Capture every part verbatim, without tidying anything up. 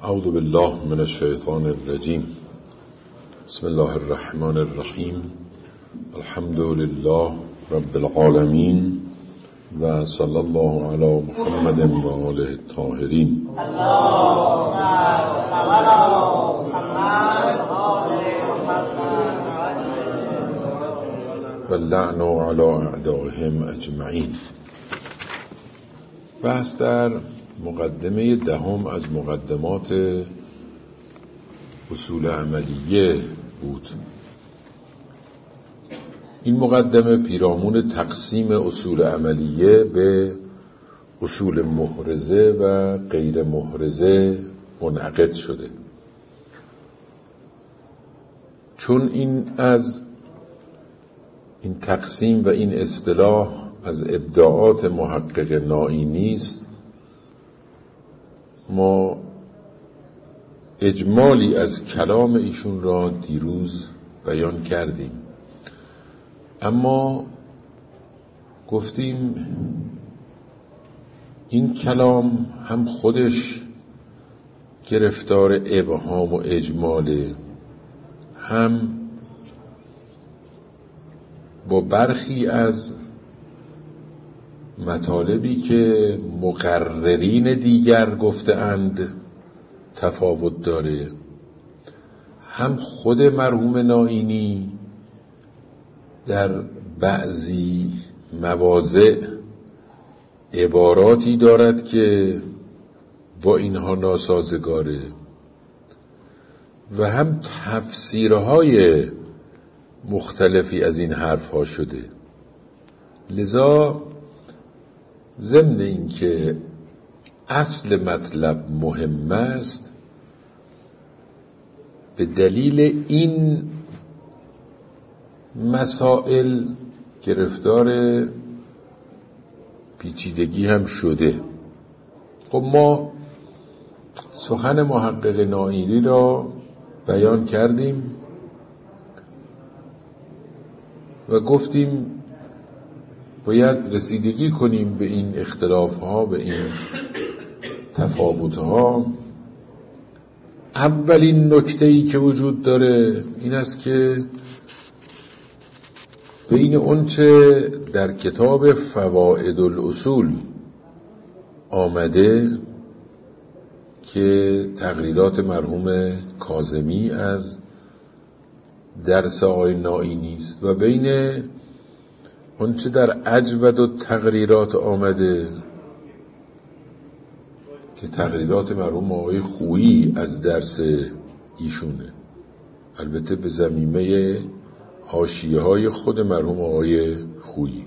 اعوذ بالله من الشیطان الرجیم. بسم الله الرحمن الرحیم. الحمد لله رب العالمین و صلی الله علی محمد و آله الطاهرین. اللهم صل علی محمد و آل محمد و لعن علی اعدائهم اجمعین. بحث در مقدمه دهم از مقدمات اصول عملیه بود. این مقدمه پیرامون تقسیم اصول عملیه به اصول محرزه و غیر محرزه منعقد شده، چون این از این تقسیم و این اصطلاح از ابداعات محقق نائینی است. ما اجمالی از کلام ایشون را دیروز بیان کردیم، اما گفتیم این کلام هم خودش گرفتار ابهام و اجماله، هم با برخی از مطالبی که مقررین دیگر گفته‌اند تفاوت داره. هم خود مرحوم نائینی در بعضی مواضع عباراتی دارد که با اینها ناسازگاره و هم تفسیرهای مختلفی از این حرفها شده. لذا ضمن این که اصل مطلب مهم است، به دلیل این مسائل گرفتار پیچیدگی هم شده. خب ما سخن محقق نائینی را بیان کردیم و گفتیم باید رسیدگی کنیم به این اختلاف ها، به این تفاوت ها. اولین نکته‌ای که وجود داره این است که بین اونچه در کتاب فواید الاصول آمده که تقریرات مرحوم کاظمی از درس آقای نائینی است و بین اونچه در اجود و تقریرات آمده که تقریرات مرحوم آقای خویی از درس ایشونه، البته به ضمیمه حاشیه های خود مرحوم آقای خویی.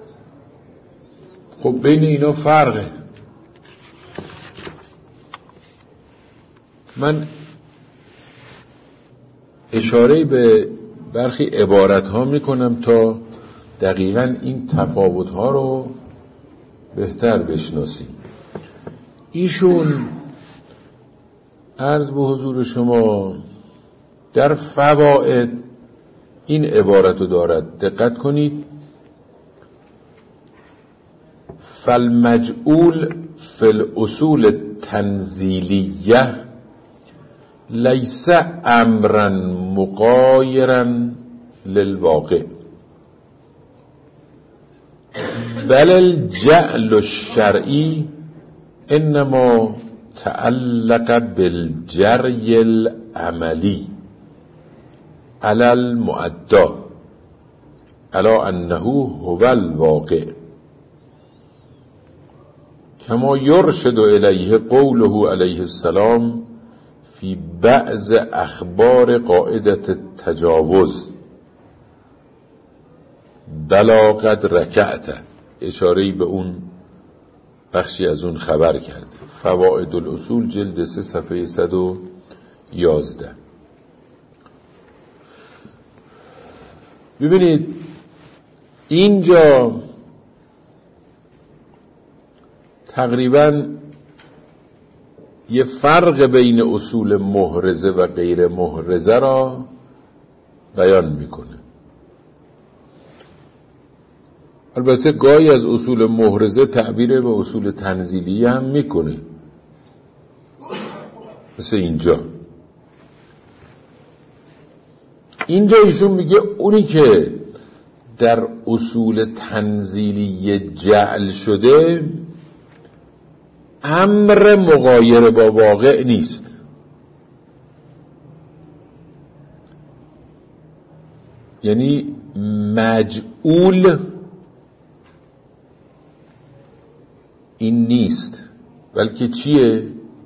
خب بین اینا فرقه. من اشاره به برخی عبارت ها میکنم تا دقیقاً این تفاوت ها رو بهتر بشناسیم. ایشون عرض به حضور شما در فواید این عبارت رو دارد، دقت کنید: فالمجعول فی الاصول تنزیلیه لیس امرا مغایرا للواقع بل الجعل الشرعی انما تعلق بالجری العملی علی المعدى علی انه هو الواقع کما یرشد الیه قوله علیه السلام فی بعض اخبار قاعدة التجاوز بلا قد رکعت. اشاره‌ای به اون بخشی از اون خبر کرده. فواید الاصول جلد سه صفحه صد و یازده. ببینید اینجا تقریباً یه فرق بین اصول محرزه و غیر محرزه را بیان میکنه. البته گاهی از اصول محرزه تعبیر به اصول تنزیلی هم میکنه. مثل اینجا. اینجا ایشون میگه اونی که در اصول تنزیلی جعل شده امر مغایر با واقع نیست. یعنی مجعول این نیست، بلکه چیه؟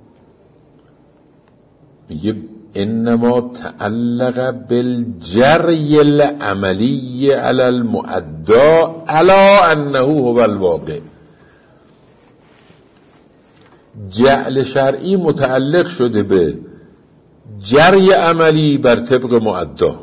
میگه انما تعلق بالجری العملی علی المعدا علی انه هو الواقع. جعل شرعی متعلق شده به جری عملی بر طبق معدا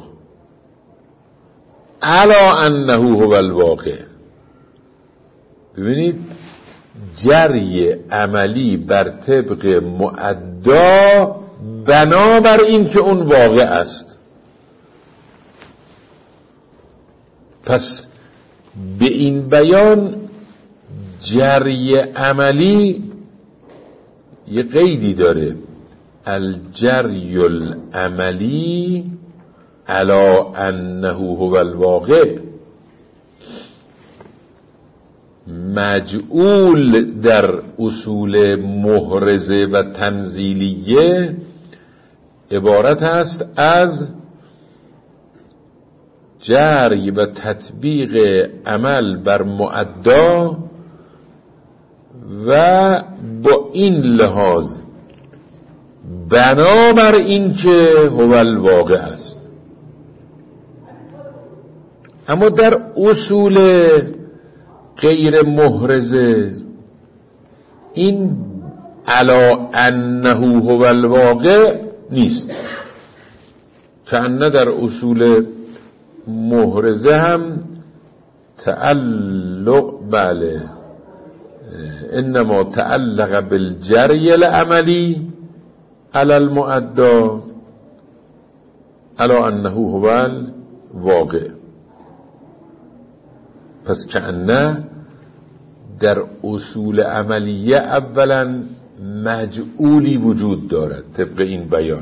علی انه هو الواقع. ببینید جری عملی بر طبق معدا بنابر این که اون واقع است. پس به این بیان جری عملی یه قیدی داره، الجری العملی علی انه هو الواقع. مجعول در اصول محرزه و تنزیلیه عبارت است از جری و تطبیق عمل بر معدا و با این لحاظ بنابر این که هو الواقع است. اما در اصول غیر محرزه این علی انه هو الواقع نیست. کأنه در اصول محرزه هم تعلق بله انما تعلق بالجری العملی علی المعدا علی انه هو الواقع. پس کأنه در اصول عملیه اولا مجعولی وجود دارد طبق این بیان.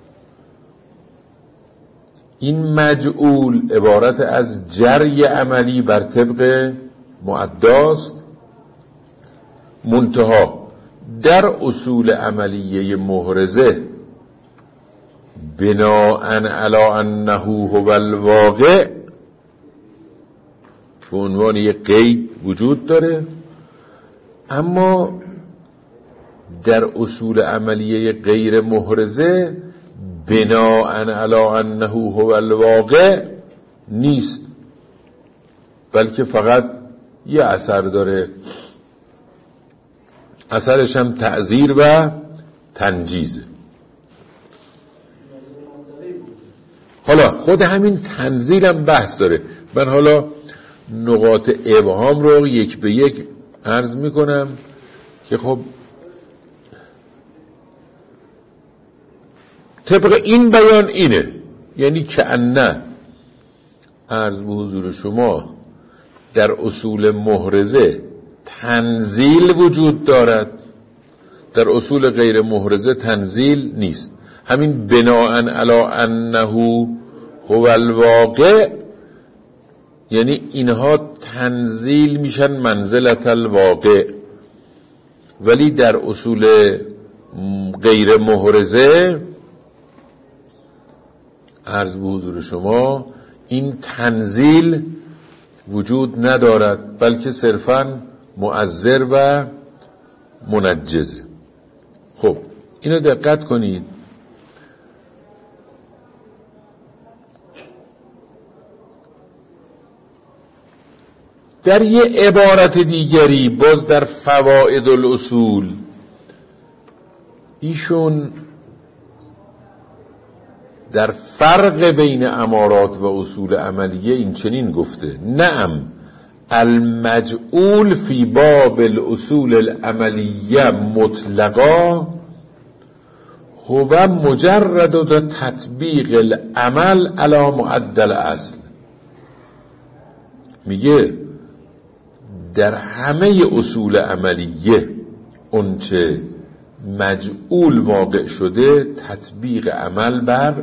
این مجعول عبارت از جری عملی بر طبق معداست، منتها در اصول عملیه محرزه بناء علی انه هو الواقع به عنوان یک قید وجود داره. اما در اصول عملیه غیر محرزه بناء علی انه هو الواقع نیست، بلکه فقط یه اثر داره، اثرش هم تعزیر و تنجیزه. حالا خود همین تنزیل هم بحث داره. من حالا نقاط ابهام رو یک به یک عرض میکنم که خب طبق این بیان اینه، یعنی کأنه عرض به حضور شما در اصول محرزه تنزیل وجود دارد، در اصول غیر محرزه تنزیل نیست. همین بناء علی انه هو الواقع یعنی اینها تنزیل میشن منزلت الواقع، ولی در اصول غیر محرزه عرض به حضور شما این تنزیل وجود ندارد، بلکه صرفاً مؤثر و منجزه. خب اینو دقت کنید. در یه عبارت دیگری باز در فوائد الاصول ایشون در فرق بین امارات و اصول عملیه این چنین گفته: نعم المجعول فی باب الاصول العملیه مطلقا هو مجرد تطبیق العمل علی معدل اصل. میگه در همه اصول عملیه اونچه مجعول واقع شده تطبیق عمل بر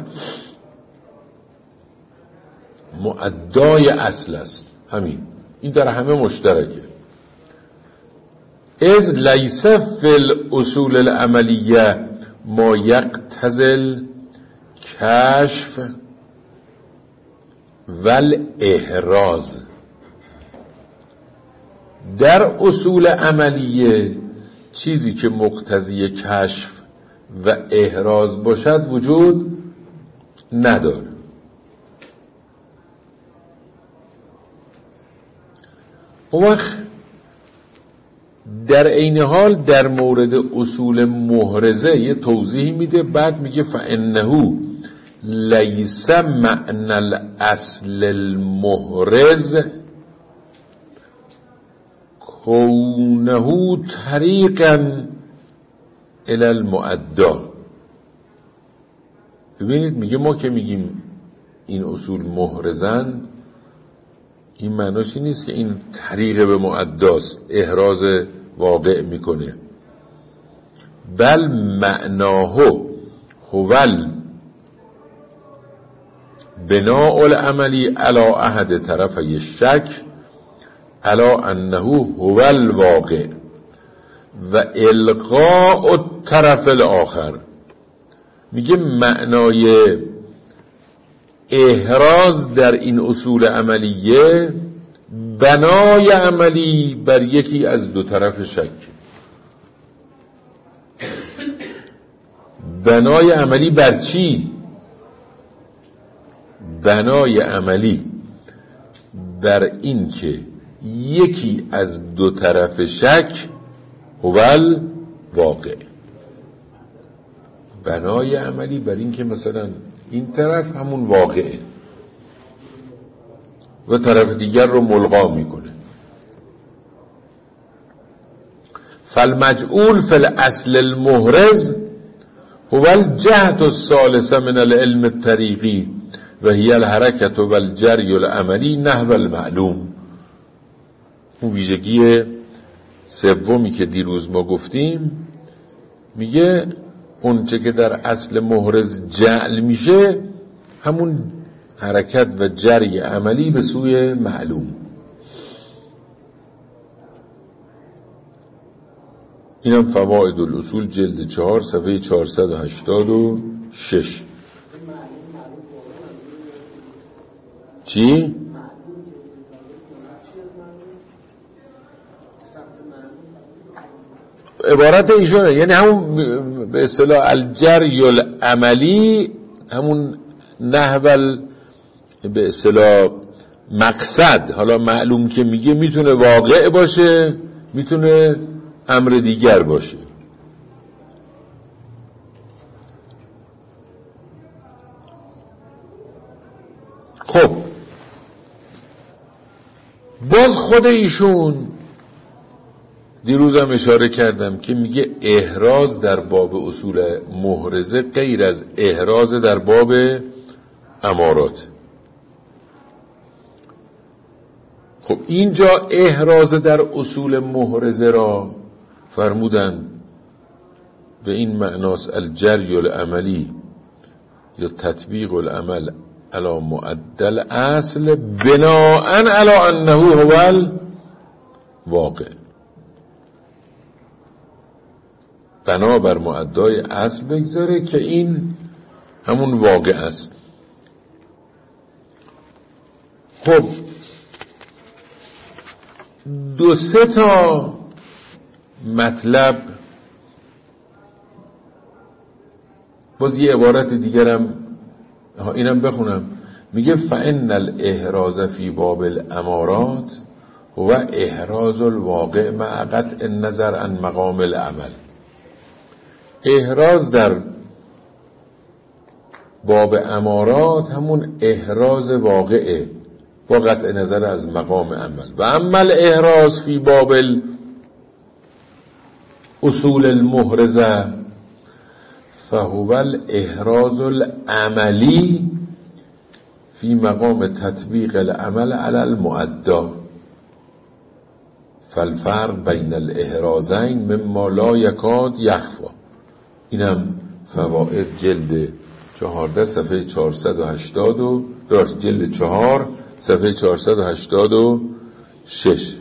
مؤدای اصل است. همین این در همه مشترکه. از لیس فی الاصول العملیه ما یقتضی کشف والاحراز. در اصول عملیه چیزی که مقتضی کشف و احراز باشد وجود نداره. اون وقت در عین حال در مورد اصول محرزه یه توضیح میده، بعد میگه فانه لیس معنی الاصل المحرز کونه طریقا الی المؤدا. ببینید میگه ما که میگیم این اصول محرزند، این معناش نیست که این طریق به مؤداست، احراز واقع میکنه، بل معناه هول بناء العملی علی احد طرفی الشک علی انه هو الواقع و القاء الطرف الاخر. میگه معنای احراز در این اصول عملیه بنای عملی بر یکی از دو طرف شک. بنای عملی بر چی؟ بنای عملی بر این که یکی از دو طرف شک هو واقع. بنای عملی بر این که مثلا این طرف همون واقعه و طرف دیگر رو ملغا میکنه. فالمجعول فی الاصل المحرز هو الجهت الثالث من العلم الطریقی و هی الحرکت و الجری العملی نحو المعلوم. اون ویژگی سومی که دیروز ما گفتیم، میگه اون چه که در اصل محرز جعل میشه همون حرکت و جری عملی به سوی معلوم. اینم فوائد الاصول جلد چهار صفحه چهارصد و هشتاد و شش. چی؟ عبارت ایشونه، یعنی همون به اصطلاح الجری العملی، همون نحو به اصطلاح مقصد. حالا معلوم که میگه میتونه واقع باشه، میتونه امر دیگر باشه. خب باز خود ایشون دیروز هم اشاره کردم که میگه احراز در باب اصول محرزه غیر از احراز در باب امارات. خب اینجا احراز در اصول محرزه را فرمودن به این معناست الجری العملی یا تطبیق العمل علی معدل اصل بناء علی انه هو الواقع. بنا بر معدای اصل بگذاره که این همون واقع است. خب دو سه تا مطلب، باز یه عبارت دیگرم اینم بخونم. میگه فإن الاحراز فی باب الامارات هو احراز الواقع مع قطع النظر عن مقام العمل. احراز در باب امارات همون احراز واقعه با قطع نظر از مقام عمل. و اما الاحراز فی باب اصول المحرزه فهو الاحراز العملی فی مقام تطبیق العمل علی المؤدا. فالفرق بین الاحرازین مما لا یکاد یخفا. اینم فوائد جلد چهارده صفحه چهارصد و هشتاد و داشت جلد چهار صفحه چهارصد و هشتاد و شش.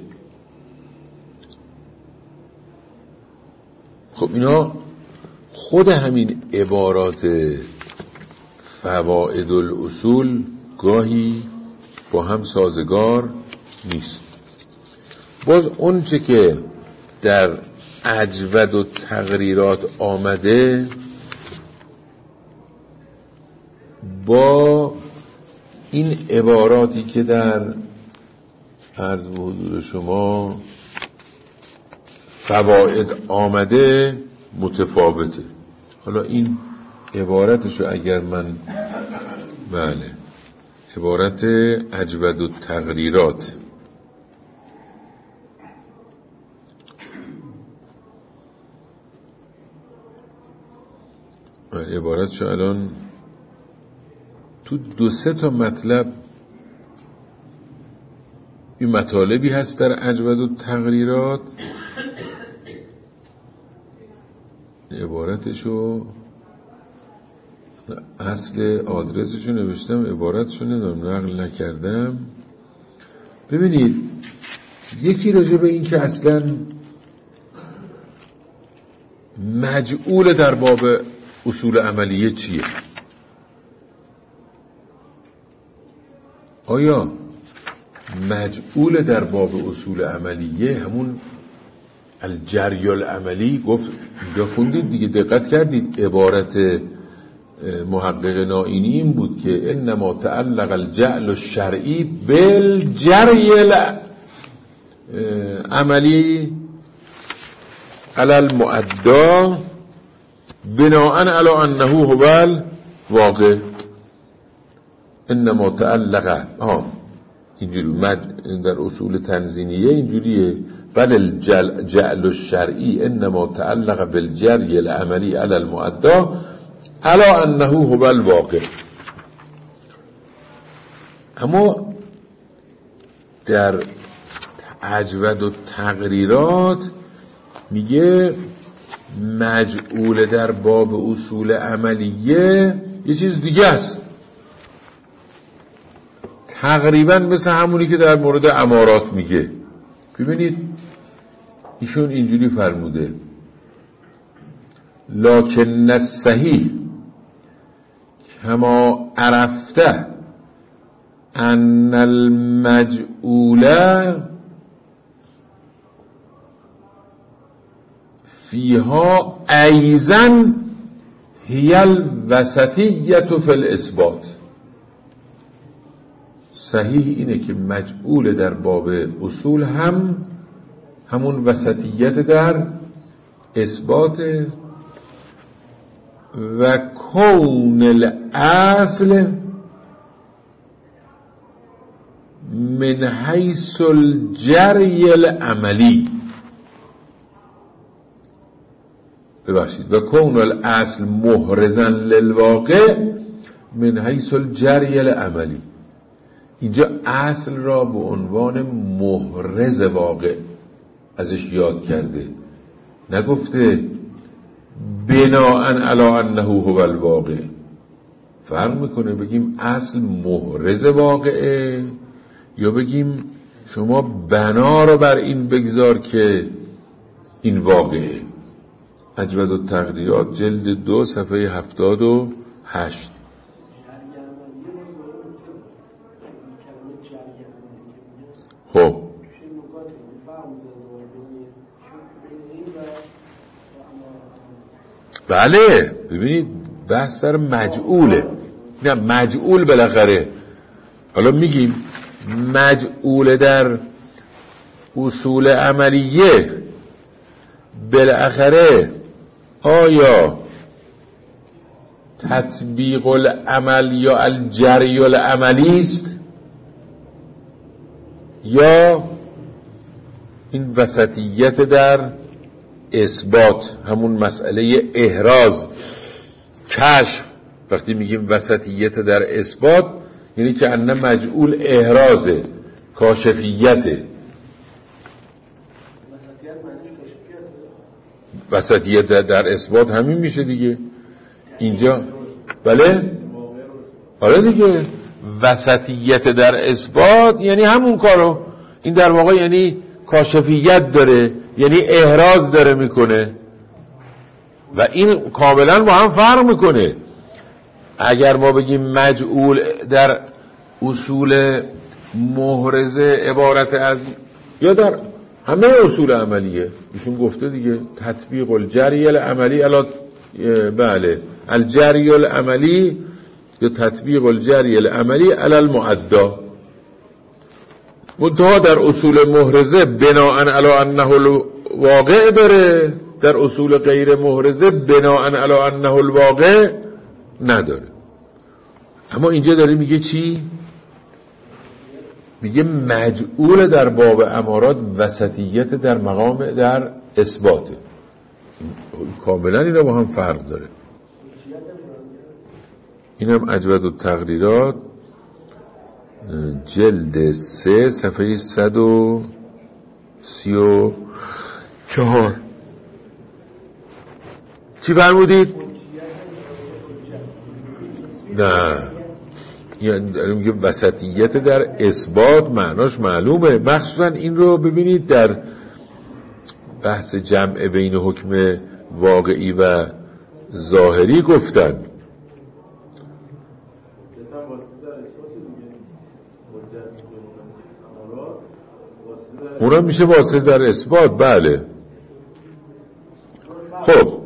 خب اینا خود همین عبارات فوائد الاصول گاهی با هم سازگار نیست. باز اون چه که در اجود و تقریرات آمده با این عباراتی که در عرض به حضور شما فوائد آمده متفاوته. حالا این عبارتشو اگر من بله عبارت اجود و تقریرات عبارتشو الان تو دو سه تا مطلب این مطالبی هست در اجود و تقریرات. عبارتشو اصل آدرسشو نوشتم، عبارتشو ندارم نقل نکردم. ببینید یکی راجع به این که اصلا مجعول در باب اصول عملیه چیه. آیا مجعول در باب اصول عملیه همون الجری العملی گفت اینجا خوندید دیگه، دقت کردید عبارت محقق نائینی این بود که انما تعلق الجعل الشرعی بالجری العملی علی المؤدا بناء علی انه هو الواقع. انما تعلق ها اینجوری در اصول تنزینیه اینجوریه بل الجعل الشرعی انما تعلق بالجری العملی علی المؤدا علی انه هو الواقع. اما در اجود و تقریرات میگه مجعول در باب اصول عملیه یه چیز دیگه است، تقریبا مثل همونی که در مورد امارات میگه. ببینید ایشون اینجوری فرموده لکن الصحیح کما عرفته ان المجعول فیها ایضا هی الوسطیة فی الاثبات. صحیح اینه که مجعول در باب اصول هم همون وسطیت در اثبات و کون الاصل من حیث الجری العملی ببخشید و کون الاصل محرزا للواقع من حیث الجری العملی. اینجا اصل را به عنوان محرز واقع ازش یاد کرده، نگفته بناء علی انه هو الواقع. فرق میکنه بگیم اصل محرز واقعه یا بگیم شما بنا رو بر این بگذار که این واقعه. اجود و تقریرات جلد دو صفحه هفتاد و هشت. خب بله ببینید بحث سر مجعوله، نه مجعول بالاخره. حالا میگیم مجعول در اصول عملیه بالاخره آیا تطبیق العمل یا الجری العملی است یا این وسطیت در اثبات، همون مسئله احراز کشف. وقتی میگیم وسطیت در اثبات یعنی که ان مجعول احرازه، کاشفیته. وسطیت در اثبات همین میشه دیگه اینجا. بله آره دیگه، وسطیت در اثبات یعنی همون کارو. این در واقع یعنی کاشفیت داره، یعنی احراز داره میکنه و این کاملا با هم فرق میکنه. اگر ما بگیم مجعول در اصول محرزه عبارت از، یا در همه اصول عملیه ایشون گفته دیگه، تطبیق الجری العملی علی، بله الجری العملی یا تطبیق الجری العملی علی المعدا. منتها در اصول محرزه بناء علی انه الواقع داره، در اصول غیر محرزه بناء علی انه الواقع نداره. اما اینجا داره میگه چی؟ میگه مجعول در باب امارات وسطیت در مقام در اثباته. کاملا اینا با هم فرق داره. اینم اجود التقریرات جلد سه صفحه صد و سی و چهار. چی فرمودید؟ نه یعنی داریم میگه وسطیت در اثبات معناش معلومه. مخصوصا این رو ببینید در بحث جمع بین حکم واقعی و ظاهری گفتن. اونم میشه واسطه در اثبات. بله خب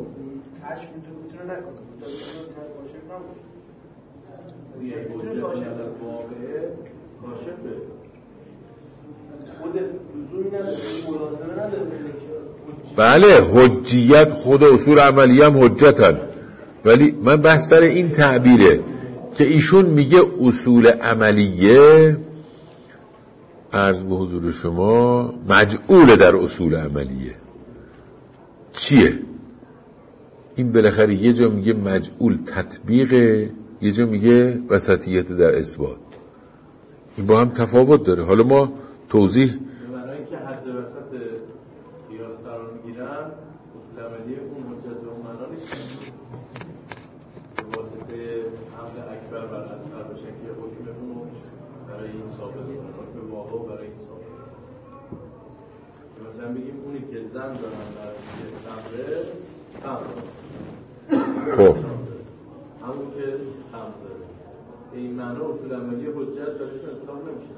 بله حجیت خود اصول عملی هم حجتن، ولی من بحث در این تعبیره که ایشون میگه اصول عملیه عرض به حضور شما مجعول در اصول عملیه. چیه این؟ بالاخره یه جا میگه مجعول تطبیقه، یه جا میگه وسطیت در اثبات. این با هم تفاوت داره. حالا ما توضیح برای اینکه حد وسط قیاس قرار میگیرن اصول عملی اون حجت به اون معنا نیست به واسطه حمل اکبر بر اصغر به شکل حکم اون برای این ثابت حکم واقع و برای این ثابت. مثلا بگیم اونی که زن دارن در تمره تمره خب همون که تمره به این معنا اصول عملی حجت برایشون اطلاق نمیشه.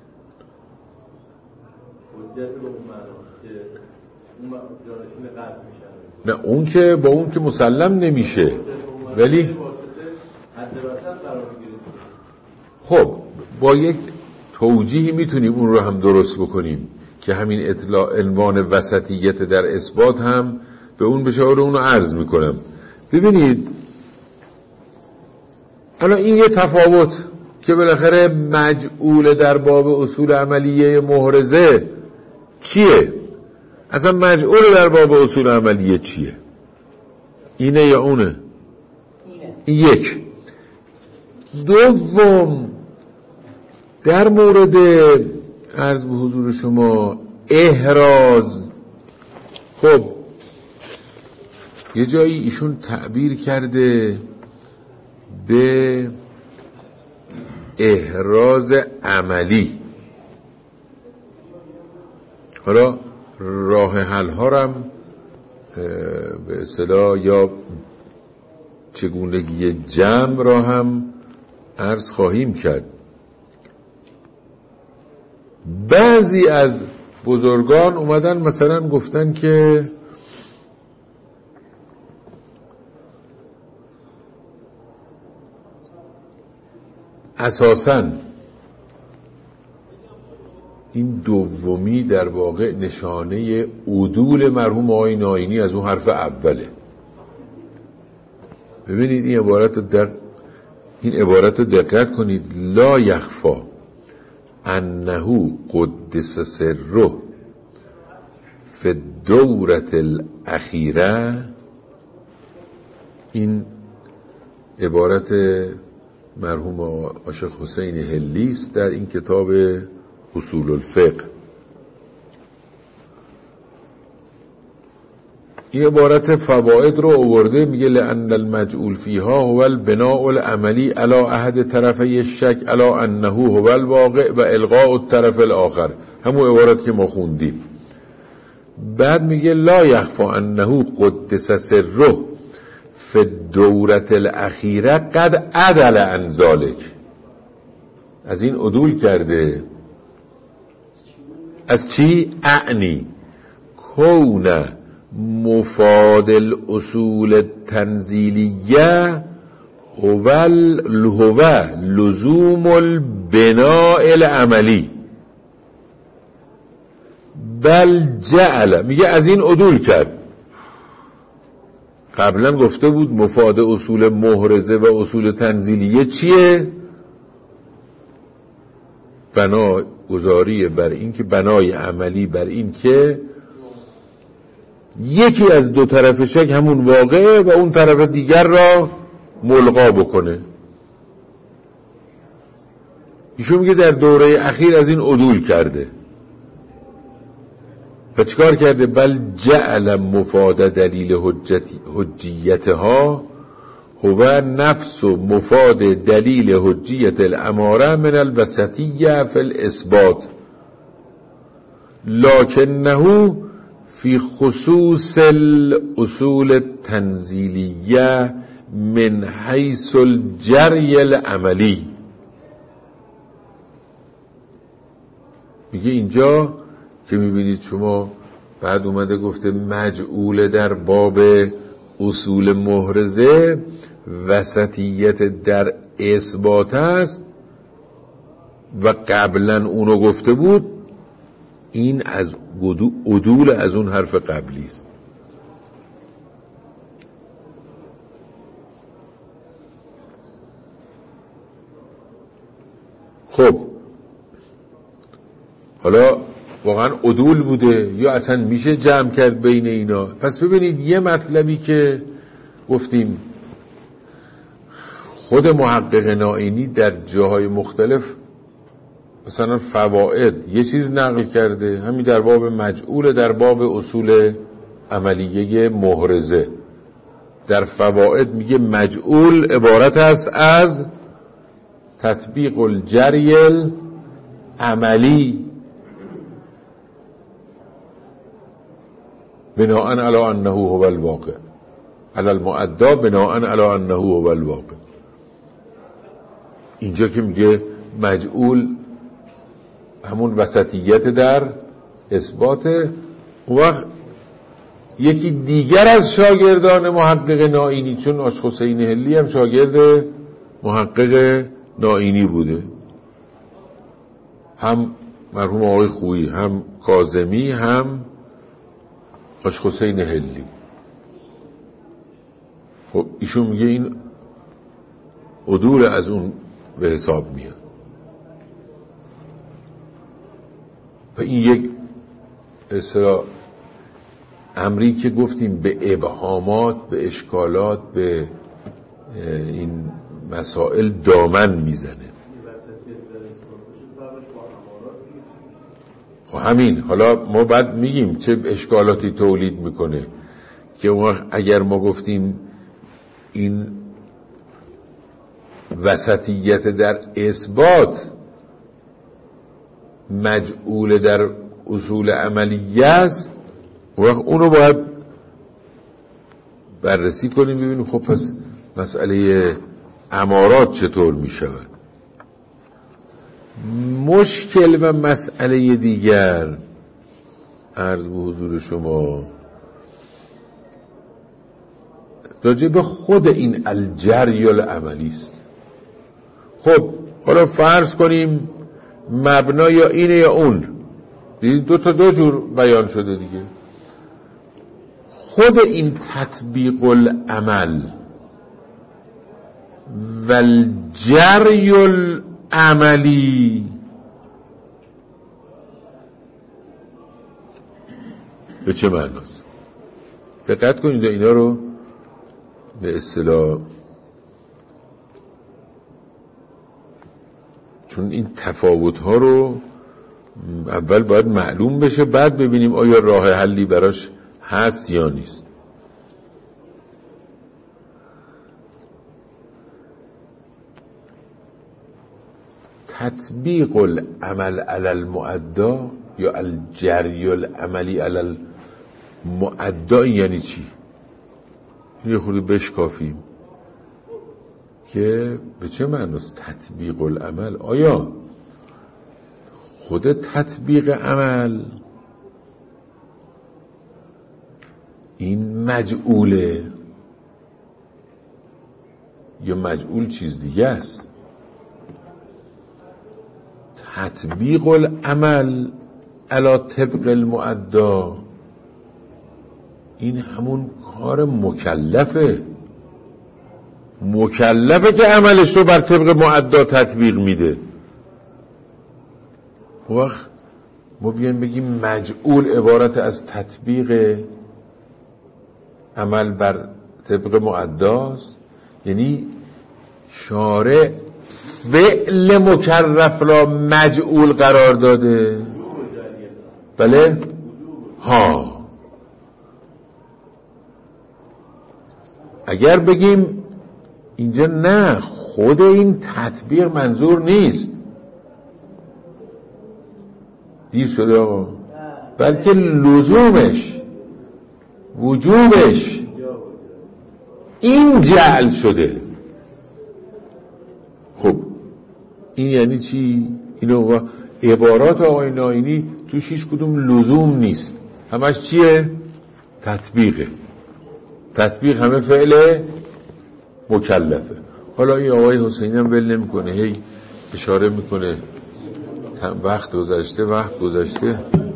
حجت به اون معنا که اون جانشین قطع میشن. نه اون که با اون که مسلم نمیشه، ولی حد وسط قرار میگیره. خب با یک توجیهی میتونیم اون رو هم درست بکنیم که همین اطلاع عنوان وسطیت در اثبات هم به اون بشه. رو اون رو عرض میکنم. ببینید الان این یه تفاوت که بالاخره مجعول در باب اصول عملیه محرزه چیه؟ اصلا مجعول در باب اصول عملیه چیه؟ اینه یا اونه؟ اینه. یک. دوم در مورد عرض به حضور شما احراز، خب یه جایی ایشون تعبیر کرده به احراز عملی. حالا راه حل ها هم به اصطلاح یا چگونگی جمع را هم عرض خواهیم کرد. بعضی از بزرگان اومدن مثلا گفتن که اساساً این دومی در واقع نشانه عدول مرحوم آقای ناینی از اون حرف اوله. ببینید این عبارت دق... این عبارت رو دقت کنید. لا یخفا انه قدس سره فی الدورة الاخیره. این عبارت مرحوم عاشق حسین هلی است در این کتاب اصول الفقه. این عبارت فواید رو آورده، میگه لأن المجعول فیها هو البناء العملی علی احد طرفی الشک علی انه هو الواقع و الغاء الطرف الاخر، همون عبارت که ما خوندیم. بعد میگه لا یخفی انه قدس سره فی الدورة الاخیره قد عدل عن ذلک، از این عدول کرده. از چی؟ اعنی کون مفاد الاصول التنزیلیه هو هو لزوم البناء العملی بل جعل، میگه از این عدول کرد. قبلا گفته بود مفاد اصول محرزه و اصول تنزیلیه چیه؟ بنا گذاری بر این که بنای عملی بر این که یکی از دو طرف شک همون واقعه و اون طرف دیگر را ملغا بکنه. ایشون میگه در دوره اخیر از این عدول کرده. و چیکار کرده؟ بل جعل مفاد دلیل حجیتها هو نفس مفاد دلیل حجیت الاماره من الوسطیه فی الاثبات لکنه فی خصوص الاصول التنزیلیه من حیث الجری العملی. میگه اینجا که میبینید شما بعد اومده گفته مجعول در باب اصول محرزه وسطیت در اثبات است و قبلا اونو گفته بود، این از عدول از اون حرف قبلی است. خب حالا واقعا عدول بوده یا اصلا میشه جمع کرد بین اینا؟ پس ببینید یه مطلبی که گفتیم خود محقق نائینی در جاهای مختلف مثلا فواید یه چیز نقل کرده، همین در باب مجعول در باب اصول عملیه محرزه در فواید میگه مجعول عبارت است از تطبیق الجری عملی بناء علی انه هو الواقع علی المعدا بناء علی انه هو الواقع. اینجا که میگه مجعول همون وسطیت در اثبات، اون وقت یکی دیگر از شاگردان محقق نائینی، چون آشق حسین هلی هم شاگرد محقق نائینی بوده، هم مرحوم آقای خویی، هم کاظمی، هم آشق حسین هلی. خب ایشون میگه این عدول از اون به حساب میاد و این یک اصطلاح امری که گفتیم به ابهامات، به اشکالات، به این مسائل دامن میزنه. خب همین، حالا ما بعد میگیم چه اشکالاتی تولید میکنه که اگر ما گفتیم این وسطیت در اثبات مجعول در اصول عملیه است، وقت اونو باید بررسی کنیم ببینیم خب پس مسئله امارات چطور می شود. مشکل و مسئله دیگر عرض به حضور شما راجع به خود این الجری العملی است. خب حالا فرض کنیم مبنا یا اینه یا اون، دیدید دو تا دو جور بیان شده دیگه. خود این تطبیق العمل و الجری العملی به چه معناست؟ دقت کنید اینا رو به اصطلاح، چون این تفاوت ها رو اول باید معلوم بشه، بعد ببینیم آیا راه حلی براش هست یا نیست. تطبیق العمل علی المعدا یا الجری العملی علی المعدا یعنی چی؟ یه خورده بشکافیم که به چه معناست تطبیق العمل. آیا خود تطبیق عمل این مجعوله یا مجعول چیز دیگه است؟ تطبیق العمل علی طبق المعدا این همون کار مکلفه مکلفه که عملش رو بر طبق معدا تطبیق میده. وقت ما بیایم بگیم مجعول عبارت از تطبیق عمل بر طبق معداست، یعنی شارع فعل مکرف را مجعول قرار داده. بله ها، اگر بگیم اینجا نه خود این تطبیق منظور نیست، دیر شده آقا، بلکه لزومش وجوبش این جعل شده. خب این یعنی چی؟ اینو عبارات آقای ناینی توش هیچ کدوم لزوم نیست، همش چیه؟ تطبیقه. تطبیق همه فعل مکلفه. حالا این آقای حسینی هم ول نمیکنه، هی اشاره میکنه وقت گذشته وقت گذشته